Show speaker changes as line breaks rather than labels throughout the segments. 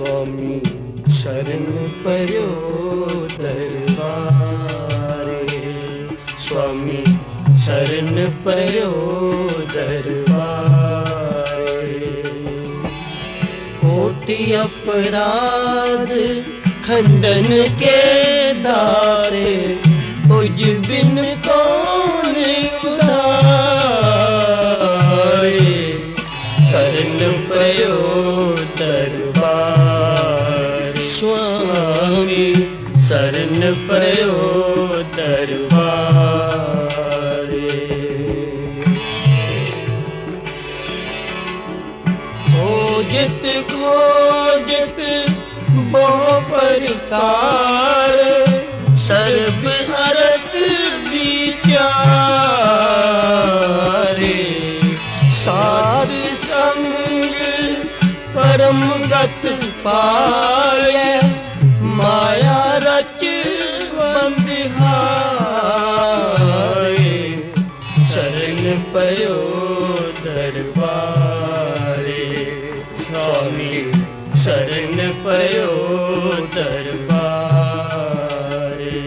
स्वामी शरण पर्यो दरबारे, स्वामी शरण पर्यो दरबारे। कोटि अपराध खंडन के दाते, तुझ बिन कौन उधारे। शरण पर्यो दरबार, स्वामी शरण पर्यो दरबारे। खोजत खोजत बहु प्रकार, सर्ब अर्थ विचारे। सार संग परम गत पाए, माया रच बंधिहारे। शरण पर्यो दरबारे, स्वामी शरण पर्यो दरबारे।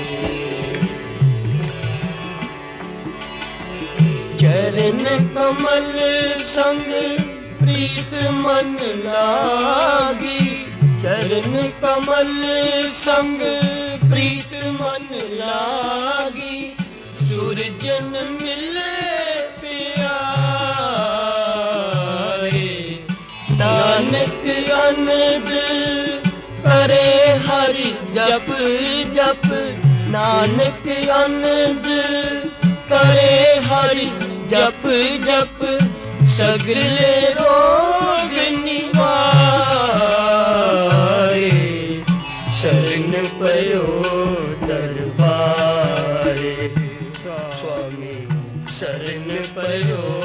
चरण कमल संग प्रीत मन लागी, चरण कमल संग प्रीत मन लागी। सुरजन मिले प्यारे, नानक अनद करे हरि जप जप। नानक अनद करे हरि जप जप, सगले रोग निवारे। शरण पर्यो दरबारे, स्वामी शरण पर्यो